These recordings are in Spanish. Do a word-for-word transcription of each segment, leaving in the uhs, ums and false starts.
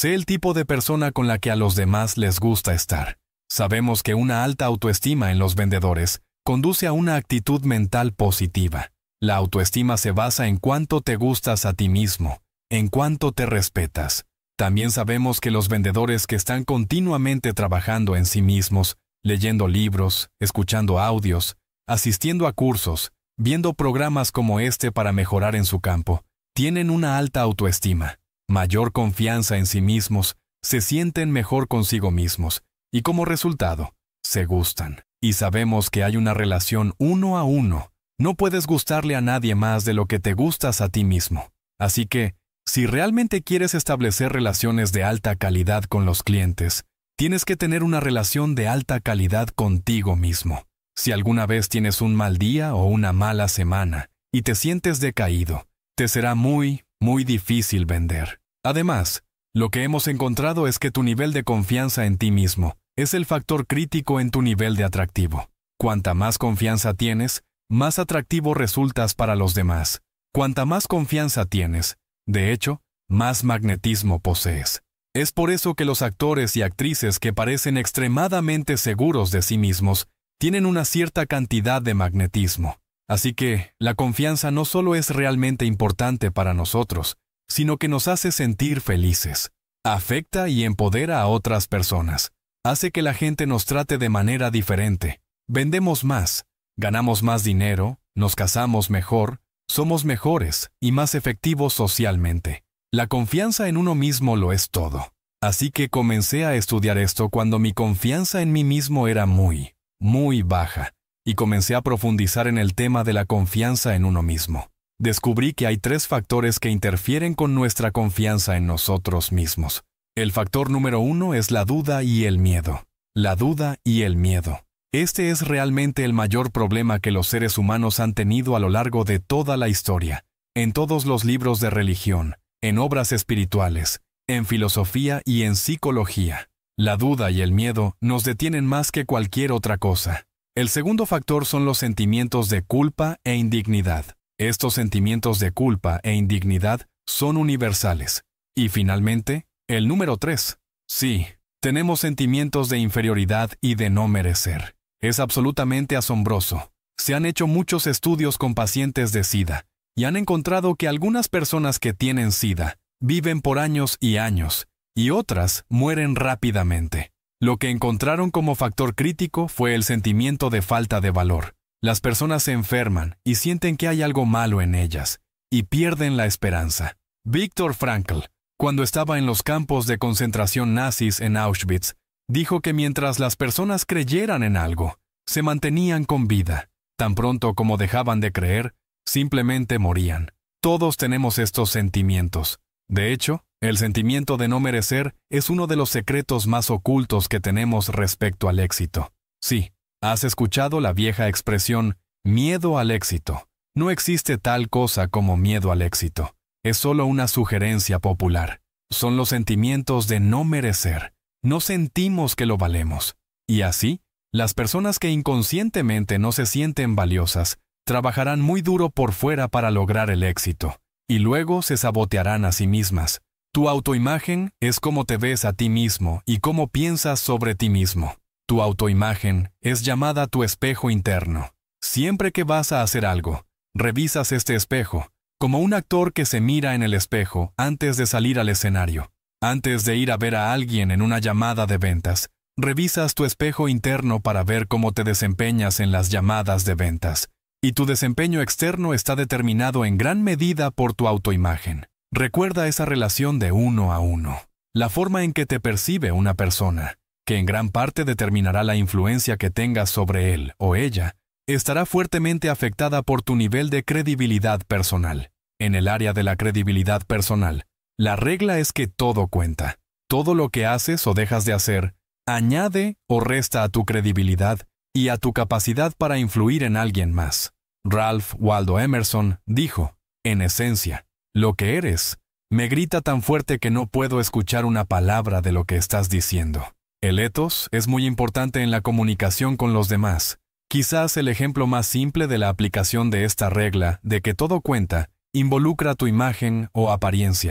Sé el tipo de persona con la que a los demás les gusta estar. Sabemos que una alta autoestima en los vendedores conduce a una actitud mental positiva. La autoestima se basa en cuánto te gustas a ti mismo, en cuánto te respetas. También sabemos que los vendedores que están continuamente trabajando en sí mismos, leyendo libros, escuchando audios, asistiendo a cursos, viendo programas como este para mejorar en su campo, tienen una alta autoestima, mayor confianza en sí mismos, se sienten mejor consigo mismos y como resultado, se gustan. Y sabemos que hay una relación uno a uno. No puedes gustarle a nadie más de lo que te gustas a ti mismo. Así que, si realmente quieres establecer relaciones de alta calidad con los clientes, tienes que tener una relación de alta calidad contigo mismo. Si alguna vez tienes un mal día o una mala semana y te sientes decaído, te será muy, muy difícil vender. Además, lo que hemos encontrado es que tu nivel de confianza en ti mismo es el factor crítico en tu nivel de atractivo. Cuanta más confianza tienes, más atractivo resultas para los demás. Cuanta más confianza tienes, de hecho, más magnetismo posees. Es por eso que los actores y actrices que parecen extremadamente seguros de sí mismos tienen una cierta cantidad de magnetismo. Así que, la confianza no solo es realmente importante para nosotros, sino que nos hace sentir felices. Afecta y empodera a otras personas. Hace que la gente nos trate de manera diferente. Vendemos más, ganamos más dinero, nos casamos mejor, somos mejores y más efectivos socialmente. La confianza en uno mismo lo es todo. Así que comencé a estudiar esto cuando mi confianza en mí mismo era muy, muy baja, y comencé a profundizar en el tema de la confianza en uno mismo. Descubrí que hay tres factores que interfieren con nuestra confianza en nosotros mismos. El factor número uno es la duda y el miedo. La duda y el miedo. Este es realmente el mayor problema que los seres humanos han tenido a lo largo de toda la historia, en todos los libros de religión, en obras espirituales, en filosofía y en psicología. La duda y el miedo nos detienen más que cualquier otra cosa. El segundo factor son los sentimientos de culpa e indignidad. Estos sentimientos de culpa e indignidad son universales. Y finalmente, el número tres. Sí, tenemos sentimientos de inferioridad y de no merecer. Es absolutamente asombroso. Se han hecho muchos estudios con pacientes de SIDA y han encontrado que algunas personas que tienen SIDA viven por años y años, y otras mueren rápidamente. Lo que encontraron como factor crítico fue el sentimiento de falta de valor. Las personas se enferman y sienten que hay algo malo en ellas, y pierden la esperanza. Viktor Frankl, cuando estaba en los campos de concentración nazis en Auschwitz, dijo que mientras las personas creyeran en algo, se mantenían con vida. Tan pronto como dejaban de creer, simplemente morían. Todos tenemos estos sentimientos. De hecho, el sentimiento de no merecer es uno de los secretos más ocultos que tenemos respecto al éxito. Sí, has escuchado la vieja expresión, miedo al éxito. No existe tal cosa como miedo al éxito. Es solo una sugerencia popular. Son los sentimientos de no merecer. No sentimos que lo valemos. Y así, las personas que inconscientemente no se sienten valiosas, trabajarán muy duro por fuera para lograr el éxito, y luego se sabotearán a sí mismas. Tu autoimagen es cómo te ves a ti mismo y cómo piensas sobre ti mismo. Tu autoimagen es llamada tu espejo interno. Siempre que vas a hacer algo, revisas este espejo, como un actor que se mira en el espejo antes de salir al escenario. Antes de ir a ver a alguien en una llamada de ventas, revisas tu espejo interno para ver cómo te desempeñas en las llamadas de ventas. Y tu desempeño externo está determinado en gran medida por tu autoimagen. Recuerda esa relación de uno a uno. La forma en que te percibe una persona, que en gran parte determinará la influencia que tengas sobre él o ella, estará fuertemente afectada por tu nivel de credibilidad personal. En el área de la credibilidad personal, la regla es que todo cuenta. Todo lo que haces o dejas de hacer, añade o resta a tu credibilidad y a tu capacidad para influir en alguien más. Ralph Waldo Emerson dijo, en esencia, lo que eres me grita tan fuerte que no puedo escuchar una palabra de lo que estás diciendo. El etos es muy importante en la comunicación con los demás. Quizás el ejemplo más simple de la aplicación de esta regla de que todo cuenta involucra tu imagen o apariencia.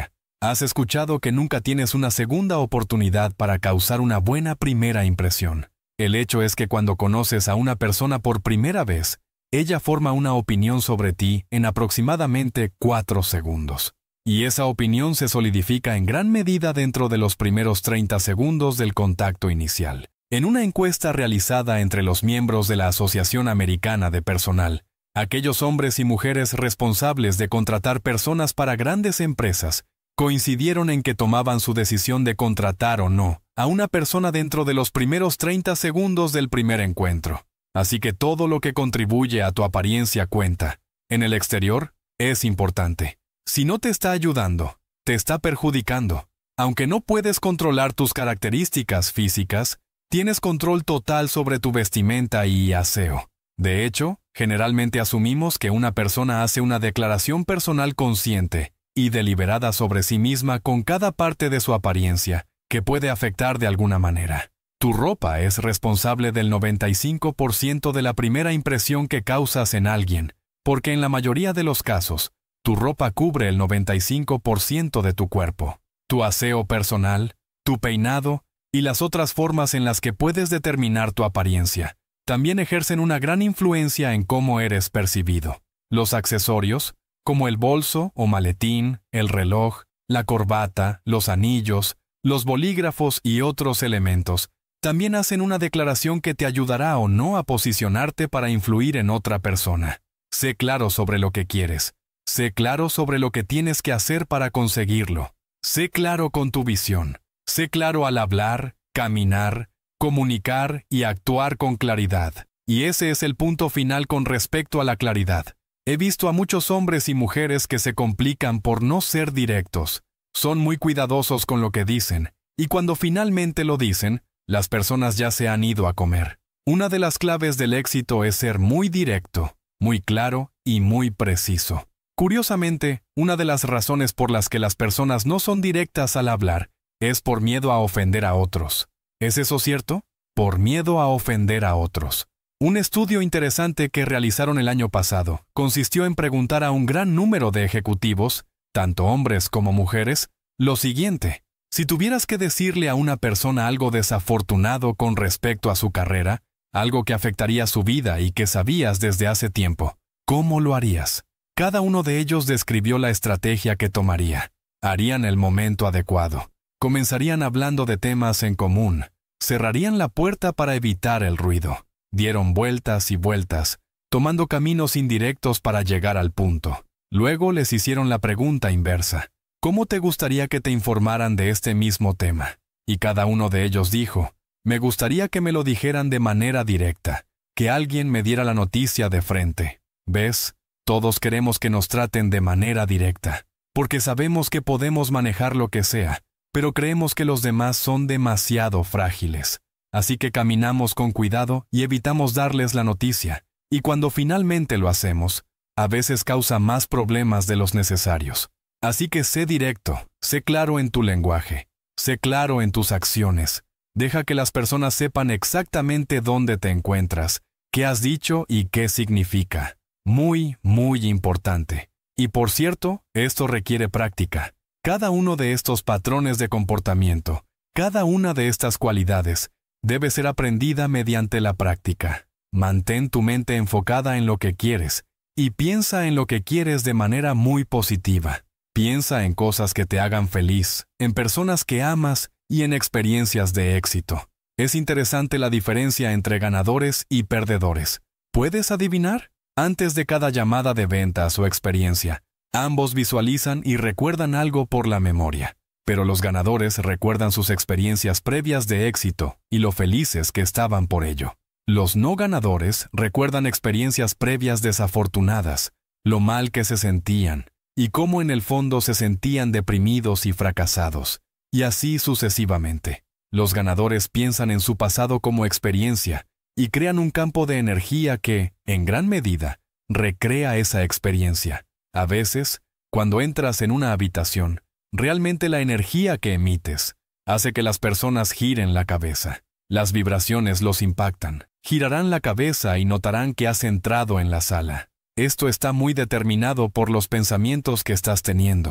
Has escuchado que nunca tienes una segunda oportunidad para causar una buena primera impresión. El hecho es que cuando conoces a una persona por primera vez, ella forma una opinión sobre ti en aproximadamente cuatro segundos. Y esa opinión se solidifica en gran medida dentro de los primeros treinta segundos del contacto inicial. En una encuesta realizada entre los miembros de la Asociación Americana de Personal, aquellos hombres y mujeres responsables de contratar personas para grandes empresas coincidieron en que tomaban su decisión de contratar o no a una persona dentro de los primeros treinta segundos del primer encuentro. Así que todo lo que contribuye a tu apariencia cuenta. En el exterior, es importante. Si no te está ayudando, te está perjudicando. Aunque no puedes controlar tus características físicas, tienes control total sobre tu vestimenta y aseo. De hecho, generalmente asumimos que una persona hace una declaración personal consciente y deliberada sobre sí misma con cada parte de su apariencia, que puede afectar de alguna manera. Tu ropa es responsable del noventa y cinco por ciento de la primera impresión que causas en alguien, porque en la mayoría de los casos, tu ropa cubre el noventa y cinco por ciento de tu cuerpo. Tu aseo personal, tu peinado y las otras formas en las que puedes determinar tu apariencia también ejercen una gran influencia en cómo eres percibido. Los accesorios, como el bolso o maletín, el reloj, la corbata, los anillos, los bolígrafos y otros elementos, también hacen una declaración que te ayudará o no a posicionarte para influir en otra persona. Sé claro sobre lo que quieres. Sé claro sobre lo que tienes que hacer para conseguirlo. Sé claro con tu visión. Sé claro al hablar, caminar, comunicar y actuar con claridad. Y ese es el punto final con respecto a la claridad. He visto a muchos hombres y mujeres que se complican por no ser directos. Son muy cuidadosos con lo que dicen, y cuando finalmente lo dicen, las personas ya se han ido a comer. Una de las claves del éxito es ser muy directo, muy claro y muy preciso. Curiosamente, una de las razones por las que las personas no son directas al hablar es por miedo a ofender a otros. ¿Es eso cierto? Por miedo a ofender a otros. Un estudio interesante que realizaron el año pasado consistió en preguntar a un gran número de ejecutivos, tanto hombres como mujeres, lo siguiente: si tuvieras que decirle a una persona algo desafortunado con respecto a su carrera, algo que afectaría su vida y que sabías desde hace tiempo, ¿cómo lo harías? Cada uno de ellos describió la estrategia que tomaría. Harían el momento adecuado. Comenzarían hablando de temas en común. Cerrarían la puerta para evitar el ruido. Dieron vueltas y vueltas, tomando caminos indirectos para llegar al punto. Luego les hicieron la pregunta inversa: ¿cómo te gustaría que te informaran de este mismo tema? Y cada uno de ellos dijo: me gustaría que me lo dijeran de manera directa, que alguien me diera la noticia de frente. ¿Ves? Todos queremos que nos traten de manera directa, porque sabemos que podemos manejar lo que sea, pero creemos que los demás son demasiado frágiles. Así que caminamos con cuidado y evitamos darles la noticia, y cuando finalmente lo hacemos, a veces causa más problemas de los necesarios. Así que sé directo, sé claro en tu lenguaje, sé claro en tus acciones. Deja que las personas sepan exactamente dónde te encuentras, qué has dicho y qué significa. Muy, muy importante. Y por cierto, esto requiere práctica. Cada uno de estos patrones de comportamiento, cada una de estas cualidades, debe ser aprendida mediante la práctica. Mantén tu mente enfocada en lo que quieres y piensa en lo que quieres de manera muy positiva. Piensa en cosas que te hagan feliz, en personas que amas y en experiencias de éxito. Es interesante la diferencia entre ganadores y perdedores. ¿Puedes adivinar? Antes de cada llamada de ventas o experiencia, ambos visualizan y recuerdan algo por la memoria. Pero los ganadores recuerdan sus experiencias previas de éxito y lo felices que estaban por ello. Los no ganadores recuerdan experiencias previas desafortunadas, lo mal que se sentían, y cómo en el fondo se sentían deprimidos y fracasados, y así sucesivamente. Los ganadores piensan en su pasado como experiencia y crean un campo de energía que, en gran medida, recrea esa experiencia. A veces, cuando entras en una habitación, realmente la energía que emites hace que las personas giren la cabeza. Las vibraciones los impactan. Girarán la cabeza y notarán que has entrado en la sala. Esto está muy determinado por los pensamientos que estás teniendo.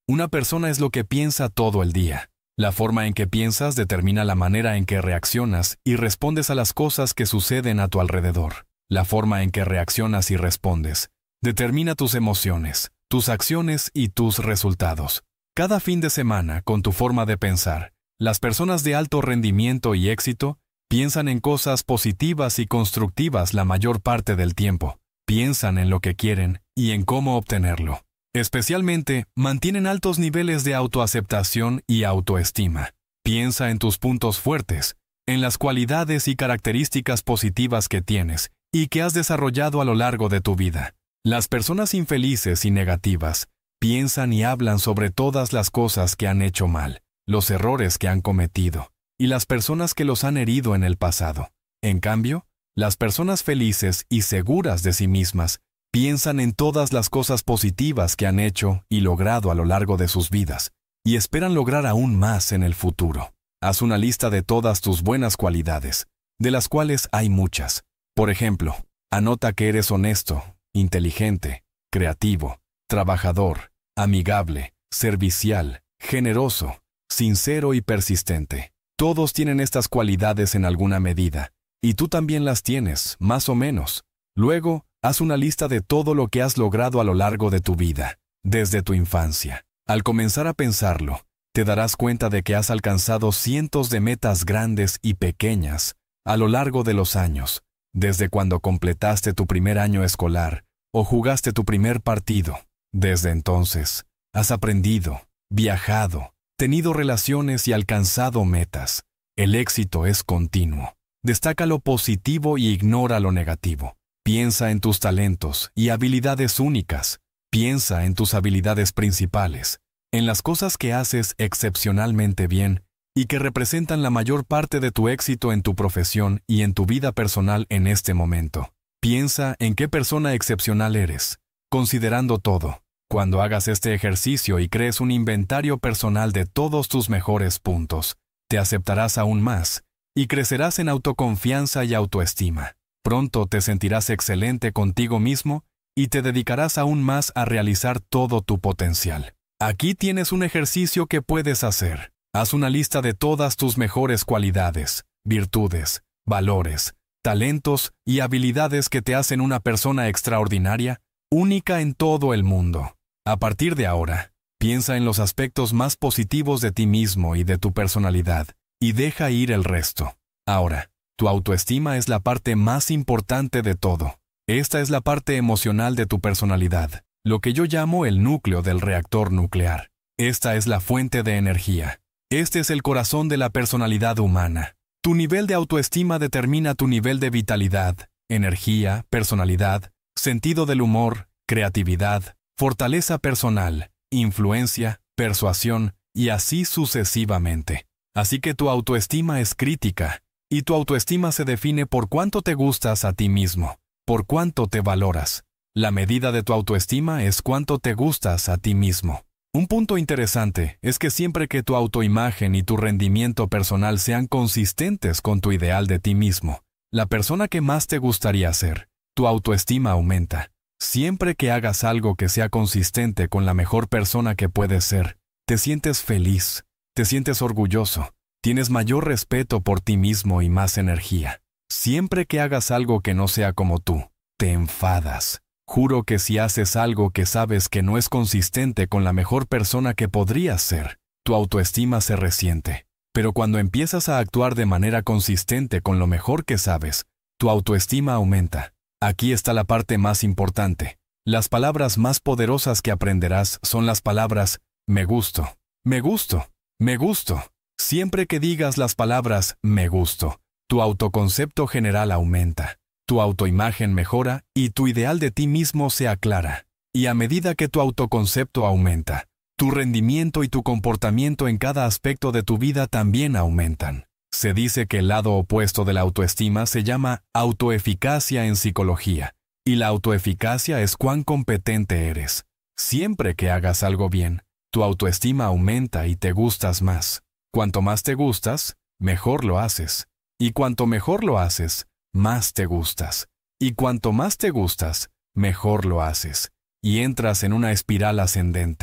Una persona es lo que piensa todo el día. La forma en que piensas determina la manera en que reaccionas y respondes a las cosas que suceden a tu alrededor. La forma en que reaccionas y respondes determina tus emociones, tus acciones y tus resultados. Cada fin de semana, con tu forma de pensar, las personas de alto rendimiento y éxito piensan en cosas positivas y constructivas la mayor parte del tiempo. Piensan en lo que quieren y en cómo obtenerlo. Especialmente, mantienen altos niveles de autoaceptación y autoestima. Piensa en tus puntos fuertes, en las cualidades y características positivas que tienes y que has desarrollado a lo largo de tu vida. Las personas infelices y negativas piensan y hablan sobre todas las cosas que han hecho mal, los errores que han cometido y las personas que los han herido en el pasado. En cambio, las personas felices y seguras de sí mismas piensan en todas las cosas positivas que han hecho y logrado a lo largo de sus vidas y esperan lograr aún más en el futuro. Haz una lista de todas tus buenas cualidades, de las cuales hay muchas. Por ejemplo, anota que eres honesto, inteligente, creativo, trabajador, amigable, servicial, generoso, sincero y persistente. Todos tienen estas cualidades en alguna medida, y tú también las tienes, más o menos. Luego, haz una lista de todo lo que has logrado a lo largo de tu vida, desde tu infancia. Al comenzar a pensarlo, te darás cuenta de que has alcanzado cientos de metas grandes y pequeñas a lo largo de los años, desde cuando completaste tu primer año escolar o jugaste tu primer partido. Desde entonces, has aprendido, viajado, tenido relaciones y alcanzado metas. El éxito es continuo. Destaca lo positivo y ignora lo negativo. Piensa en tus talentos y habilidades únicas. Piensa en tus habilidades principales, en las cosas que haces excepcionalmente bien y que representan la mayor parte de tu éxito en tu profesión y en tu vida personal en este momento. Piensa en qué persona excepcional eres, considerando todo. Cuando hagas este ejercicio y crees un inventario personal de todos tus mejores puntos, te aceptarás aún más y crecerás en autoconfianza y autoestima. Pronto te sentirás excelente contigo mismo y te dedicarás aún más a realizar todo tu potencial. Aquí tienes un ejercicio que puedes hacer. Haz una lista de todas tus mejores cualidades, virtudes, valores, talentos y habilidades que te hacen una persona extraordinaria, única en todo el mundo. A partir de ahora, piensa en los aspectos más positivos de ti mismo y de tu personalidad, y deja ir el resto. Ahora, tu autoestima es la parte más importante de todo. Esta es la parte emocional de tu personalidad, lo que yo llamo el núcleo del reactor nuclear. Esta es la fuente de energía. Este es el corazón de la personalidad humana. Tu nivel de autoestima determina tu nivel de vitalidad, energía, personalidad, sentido del humor, creatividad, fortaleza personal, influencia, persuasión y así sucesivamente. Así que tu autoestima es crítica, y tu autoestima se define por cuánto te gustas a ti mismo, por cuánto te valoras. La medida de tu autoestima es cuánto te gustas a ti mismo. Un punto interesante es que siempre que tu autoimagen y tu rendimiento personal sean consistentes con tu ideal de ti mismo, la persona que más te gustaría ser, tu autoestima aumenta. Siempre que hagas algo que sea consistente con la mejor persona que puedes ser, te sientes feliz, te sientes orgulloso, tienes mayor respeto por ti mismo y más energía. Siempre que hagas algo que no sea como tú, te enfadas. Juro que si haces algo que sabes que no es consistente con la mejor persona que podrías ser, tu autoestima se resiente. Pero cuando empiezas a actuar de manera consistente con lo mejor que sabes, tu autoestima aumenta. Aquí está la parte más importante. Las palabras más poderosas que aprenderás son las palabras me gusto, me gusto, me gusto. Siempre que digas las palabras me gusto, tu autoconcepto general aumenta. Tu autoimagen mejora y tu ideal de ti mismo se aclara. Y a medida que tu autoconcepto aumenta, tu rendimiento y tu comportamiento en cada aspecto de tu vida también aumentan. Se dice que el lado opuesto de la autoestima se llama autoeficacia en psicología, y la autoeficacia es cuán competente eres. Siempre que hagas algo bien, tu autoestima aumenta y te gustas más. Cuanto más te gustas, mejor lo haces. Y cuanto mejor lo haces, más te gustas. Y cuanto más te gustas, mejor lo haces. Y entras en una espiral ascendente.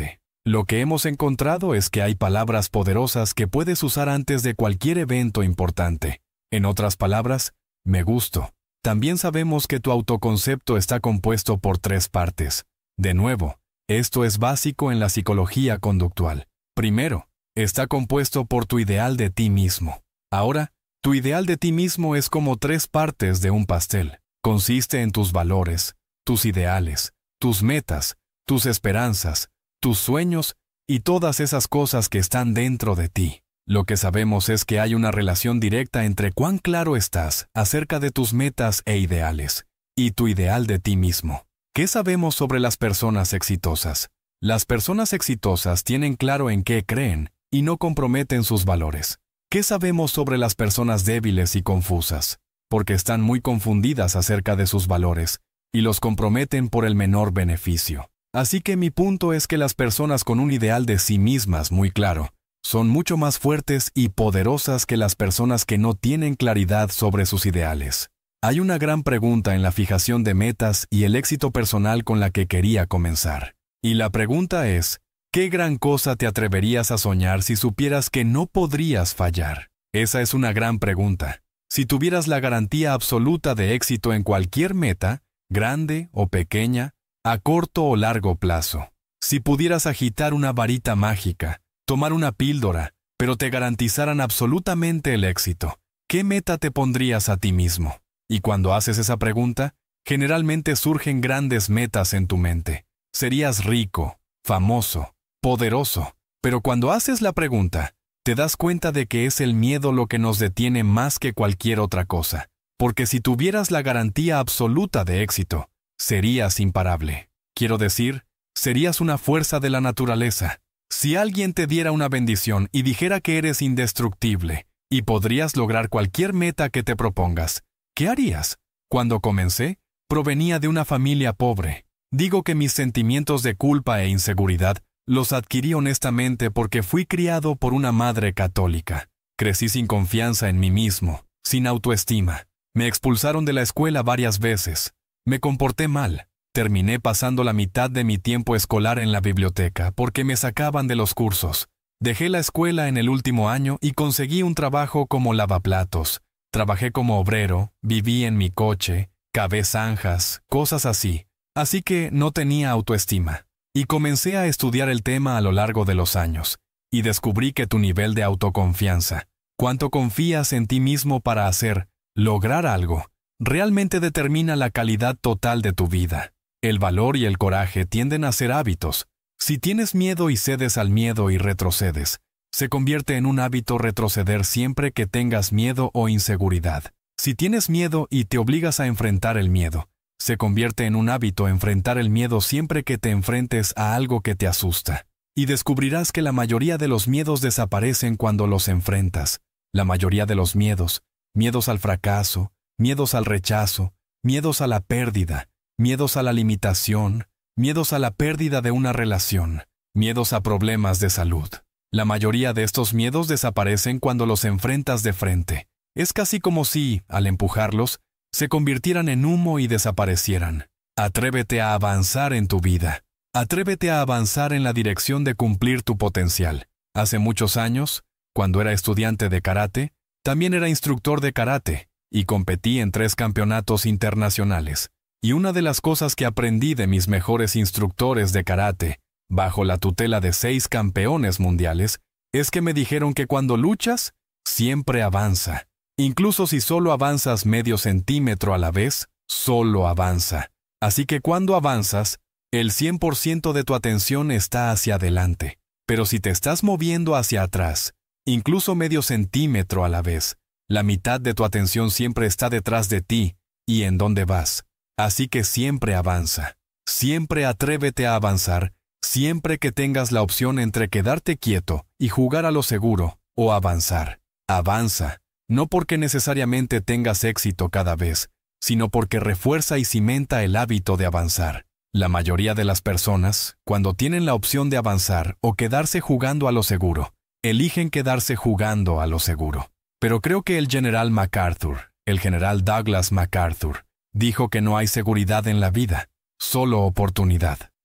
Lo que hemos encontrado es que hay palabras poderosas que puedes usar antes de cualquier evento importante. En otras palabras, me gusto. También sabemos que tu autoconcepto está compuesto por tres partes. De nuevo, esto es básico en la psicología conductual. Primero, está compuesto por tu ideal de ti mismo. Ahora, tu ideal de ti mismo es como tres partes de un pastel. Consiste en tus valores, tus ideales, tus metas, tus esperanzas, tus sueños y todas esas cosas que están dentro de ti. Lo que sabemos es que hay una relación directa entre cuán claro estás acerca de tus metas e ideales y tu ideal de ti mismo. ¿Qué sabemos sobre las personas exitosas? Las personas exitosas tienen claro en qué creen y no comprometen sus valores. ¿Qué sabemos sobre las personas débiles y confusas? Porque están muy confundidas acerca de sus valores y los comprometen por el menor beneficio. Así que mi punto es que las personas con un ideal de sí mismas muy claro son mucho más fuertes y poderosas que las personas que no tienen claridad sobre sus ideales. Hay una gran pregunta en la fijación de metas y el éxito personal con la que quería comenzar. Y la pregunta es, ¿qué gran cosa te atreverías a soñar si supieras que no podrías fallar? Esa es una gran pregunta. Si tuvieras la garantía absoluta de éxito en cualquier meta, grande o pequeña, a corto o largo plazo. Si pudieras agitar una varita mágica, tomar una píldora, pero te garantizaran absolutamente el éxito, ¿qué meta te pondrías a ti mismo? Y cuando haces esa pregunta, generalmente surgen grandes metas en tu mente. Serías rico, famoso, poderoso. Pero cuando haces la pregunta, te das cuenta de que es el miedo lo que nos detiene más que cualquier otra cosa. Porque si tuvieras la garantía absoluta de éxito, serías imparable. Quiero decir, serías una fuerza de la naturaleza. Si alguien te diera una bendición y dijera que eres indestructible y podrías lograr cualquier meta que te propongas, ¿qué harías? Cuando comencé, provenía de una familia pobre. Digo que mis sentimientos de culpa e inseguridad los adquirí honestamente porque fui criado por una madre católica. Crecí sin confianza en mí mismo, sin autoestima. Me expulsaron de la escuela varias veces. Me comporté mal. Terminé pasando la mitad de mi tiempo escolar en la biblioteca porque me sacaban de los cursos. Dejé la escuela en el último año y conseguí un trabajo como lavaplatos. Trabajé como obrero, viví en mi coche, cavé zanjas, cosas así. Así que no tenía autoestima. Y comencé a estudiar el tema a lo largo de los años. Y descubrí que tu nivel de autoconfianza, cuánto confías en ti mismo para hacer, lograr algo, realmente determina la calidad total de tu vida. El valor y el coraje tienden a ser hábitos. Si tienes miedo y cedes al miedo y retrocedes, se convierte en un hábito retroceder siempre que tengas miedo o inseguridad. Si tienes miedo y te obligas a enfrentar el miedo, se convierte en un hábito enfrentar el miedo siempre que te enfrentes a algo que te asusta. Y descubrirás que la mayoría de los miedos desaparecen cuando los enfrentas. La mayoría de los miedos, miedos al fracaso, miedos al rechazo, miedos a la pérdida, miedos a la limitación, miedos a la pérdida de una relación, miedos a problemas de salud. La mayoría de estos miedos desaparecen cuando los enfrentas de frente. Es casi como si, al empujarlos, se convirtieran en humo y desaparecieran. Atrévete a avanzar en tu vida. Atrévete a avanzar en la dirección de cumplir tu potencial. Hace muchos años, cuando era estudiante de karate, también era instructor de karate y competí en tres campeonatos internacionales. Y una de las cosas que aprendí de mis mejores instructores de karate, bajo la tutela de seis campeones mundiales, es que me dijeron que cuando luchas, siempre avanza. Incluso si solo avanzas medio centímetro a la vez, solo avanza. Así que cuando avanzas, el cien por ciento de tu atención está hacia adelante. Pero si te estás moviendo hacia atrás, incluso medio centímetro a la vez, la mitad de tu atención siempre está detrás de ti y en dónde vas. Así que siempre avanza. Siempre atrévete a avanzar, siempre que tengas la opción entre quedarte quieto y jugar a lo seguro o avanzar. Avanza, no porque necesariamente tengas éxito cada vez, sino porque refuerza y cimenta el hábito de avanzar. La mayoría de las personas, cuando tienen la opción de avanzar o quedarse jugando a lo seguro, eligen quedarse jugando a lo seguro. Pero creo que el general MacArthur, el general Douglas MacArthur, dijo que no hay seguridad en la vida, solo oportunidad.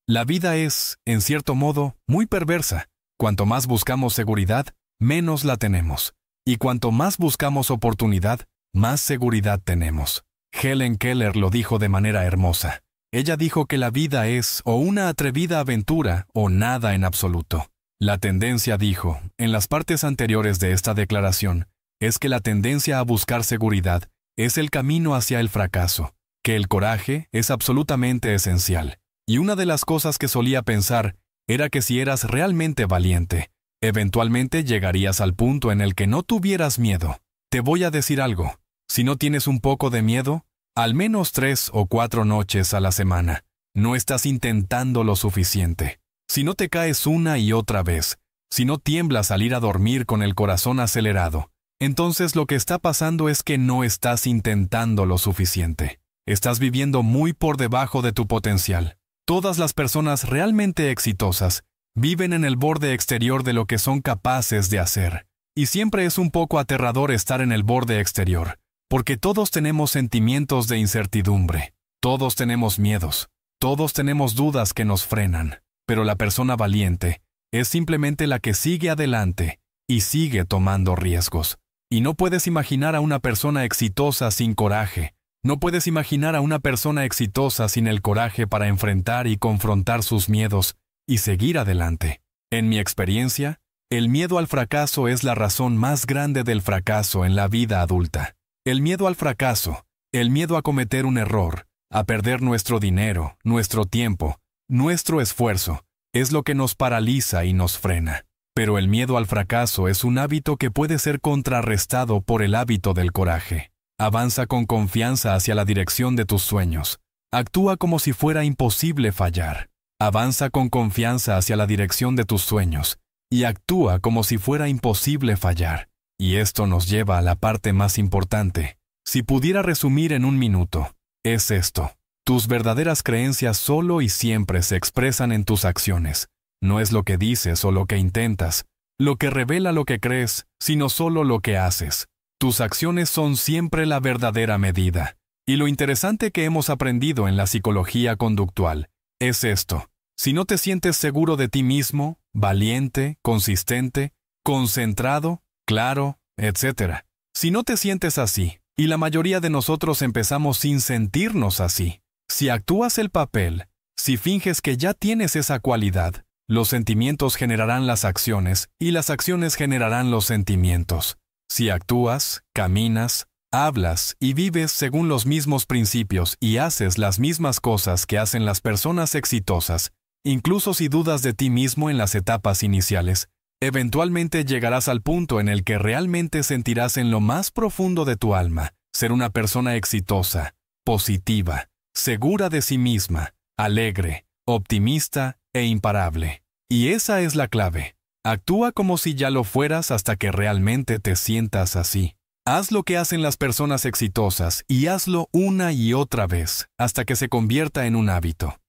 La vida es, en cierto modo, muy perversa. Cuanto más buscamos seguridad, menos la tenemos. Y cuanto más buscamos oportunidad, más seguridad tenemos. Helen Keller lo dijo de manera hermosa. Ella dijo que la vida es o una atrevida aventura o nada en absoluto. La tendencia, dijo, en las partes anteriores de esta declaración, es que la tendencia a buscar seguridad es el camino hacia el fracaso, que el coraje es absolutamente esencial. Y una de las cosas que solía pensar era que si eras realmente valiente, eventualmente llegarías al punto en el que no tuvieras miedo. Te voy a decir algo, si no tienes un poco de miedo, al menos tres o cuatro noches a la semana, no estás intentando lo suficiente. Si no te caes una y otra vez, si no tiemblas al ir a dormir con el corazón acelerado, entonces lo que está pasando es que no estás intentando lo suficiente. Estás viviendo muy por debajo de tu potencial. Todas las personas realmente exitosas viven en el borde exterior de lo que son capaces de hacer. Y siempre es un poco aterrador estar en el borde exterior, porque todos tenemos sentimientos de incertidumbre, todos tenemos miedos, todos tenemos dudas que nos frenan, pero la persona valiente es simplemente la que sigue adelante y sigue tomando riesgos. Y no puedes imaginar a una persona exitosa sin coraje. No puedes imaginar a una persona exitosa sin el coraje para enfrentar y confrontar sus miedos y seguir adelante. En mi experiencia, el miedo al fracaso es la razón más grande del fracaso en la vida adulta. El miedo al fracaso, el miedo a cometer un error, a perder nuestro dinero, nuestro tiempo, nuestro esfuerzo, es lo que nos paraliza y nos frena. Pero el miedo al fracaso es un hábito que puede ser contrarrestado por el hábito del coraje. Avanza con confianza hacia la dirección de tus sueños. Actúa como si fuera imposible fallar. Avanza con confianza hacia la dirección de tus sueños y actúa como si fuera imposible fallar. Y esto nos lleva a la parte más importante. Si pudiera resumir en un minuto, es esto. Tus verdaderas creencias solo y siempre se expresan en tus acciones. No es lo que dices o lo que intentas, lo que revela lo que crees, sino solo lo que haces. Tus acciones son siempre la verdadera medida. Y lo interesante que hemos aprendido en la psicología conductual es esto. Si no te sientes seguro de ti mismo, valiente, consistente, concentrado, claro, etcétera. Si no te sientes así, y la mayoría de nosotros empezamos sin sentirnos así, si actúas el papel, si finges que ya tienes esa cualidad, los sentimientos generarán las acciones y las acciones generarán los sentimientos. Si actúas, caminas, hablas y vives según los mismos principios y haces las mismas cosas que hacen las personas exitosas, incluso si dudas de ti mismo en las etapas iniciales, eventualmente llegarás al punto en el que realmente sentirás en lo más profundo de tu alma ser una persona exitosa, positiva, segura de sí misma, alegre, optimista e imparable. Y esa es la clave. Actúa como si ya lo fueras hasta que realmente te sientas así. Haz lo que hacen las personas exitosas y hazlo una y otra vez hasta que se convierta en un hábito.